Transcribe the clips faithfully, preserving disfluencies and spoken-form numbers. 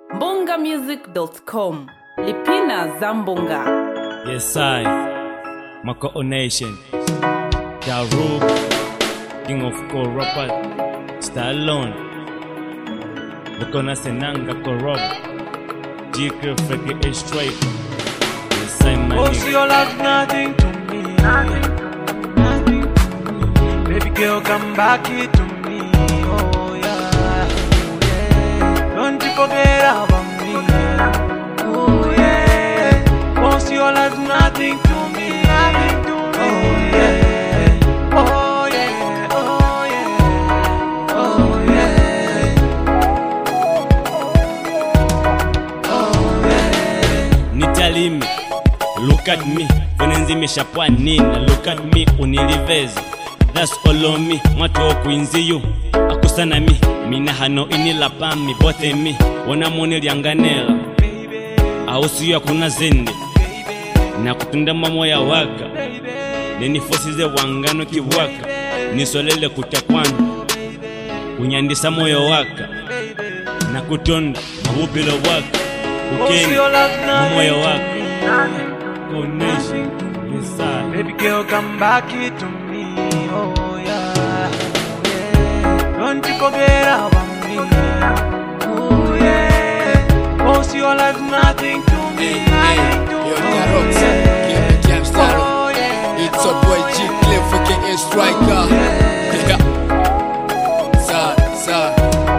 mbonga music dot com. Lipina Zambonga. Yes, I, Mako Nation, Daru, King of Core Rapper, Stallone, Wakona Senanga Korob, Jika Freke A Straight. Yes, I, my oh, see your love nothing to me, nothing, nothing to me. Baby girl, come back here to me, oh yeah, oh yeah. Don't you forget about me, oh yeah. Oh, see your love nothing to me, nothing to me, oh yeah, oh yeah, oh yeah, oh yeah, oh yeah. Nitalimi, look at me, Fonenzi me shapwa nina, look at me, unilivezi. That's all on me, mwatu okuinzi you. Akusana mi, mina hano inilapami, bote mi, wana mwone lianganela. Ausi ya kuna zende, na kutunda mamo ya waka. Neni fosize wangano kiwaka, nisolele kutakwanu. Unyandisa moyo waka, na kutonda, mahubilo waka. Ukeni, moyo waka. Connection, inside. Baby girl, come back here to me, oh yeah, oh yeah. Don't you forget about me, oh yeah. Oh, see your life nothing to me, nothing to me, oh yeah, oh yeah. It's a boy G Cliff, aka Striker. Yeah, sir, sir.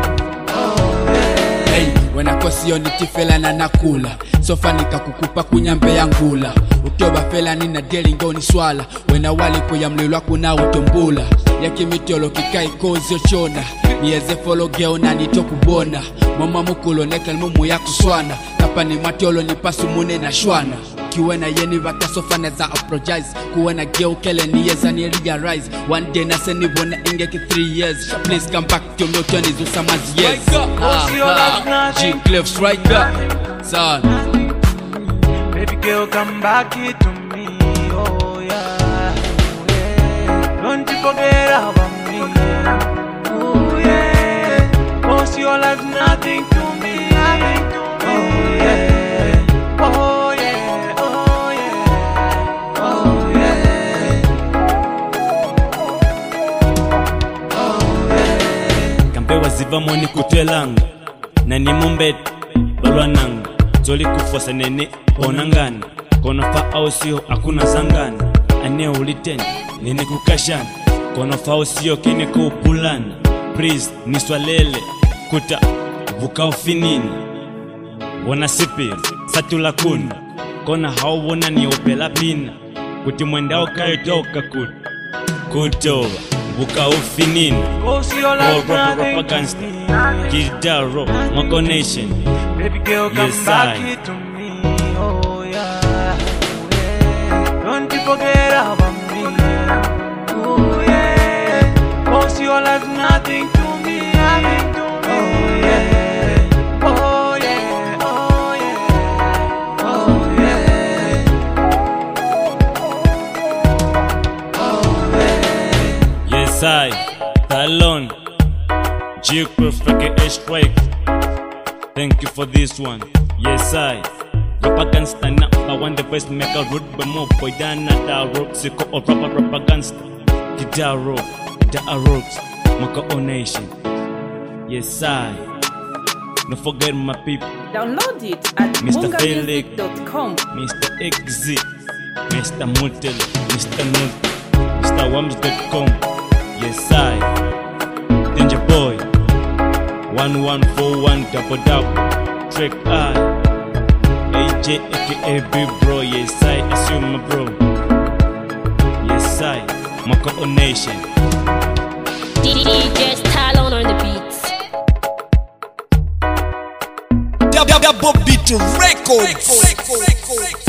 Hey, when I kosi yo nitifela na nakula. Sofa nikakukupa kunyambe ya ngula. Utoba fela nina deli ngoni swala. Wena wali kuya mlilwa kuna utombula. Yaki mitolo kikai kozi ochona. Nieze follow geo na nitokubona. Mama mukulo nekel mumu ya kuswana. Kapa ni matiolo ni pasu mune na shwana. Kiwena yeni vata sofa neza apologize. Kuwena geo kele niyeza ni realize. One day na seni wana ingeki three years. Please come back to me twenty zusamazi years. Ah, ah, G Cliff Striker. Son. Baby girl, come back here to me, oh yeah, oh yeah. Don't you forget about me, oh yeah. Oh, see your life nothing to me, nothing to me, oh yeah, oh yeah, oh yeah, oh yeah, oh yeah. Kampewa ziva mwani kutelanga, na ni mumbet, balwa nanga. Zoli kufosa nene onangana. Kono fa ausio akuna zangana. Ane uliteni nene kukashana. Kono fa ausio kene kupulana. Please niswalele kuta vuka ufinini. Wana sipiri satula kuna. Kona hao wana ni opela pina. Kuti mwendao kayo toka kuta kutowa vuka ufinini. Oh, see your life nothing to me, Kidaro, Mako Nation. baby girl, come Yes, back I. here to me, oh yeah, oh yeah. Don't you forget about me, oh yeah. Oh, see your life nothing to me, nothing to me, oh yeah, oh yeah, oh yeah, oh yeah, oh yeah. Yes, I, Talon, Jika Freke A Strike. Thank you for this one. Yes, I. Propaganda na I want the best make a root but more boy than na da rock siko or proper propaganda. Kidaro, da rocks, Mako Nation. Yes, I. Don't forget my people. Download it at Mister mbonga music Felix. dot com. Mister Exit, Mister Mutel, Mister Nut, Mister Wams dot com. Yes, I. Danger Boy. One one four one double double. Trick I. A J aka Big Bro. Yes, I assume my bro. Yes, I. Mako Nation. D J Stallone on the beats. Double Beat Records.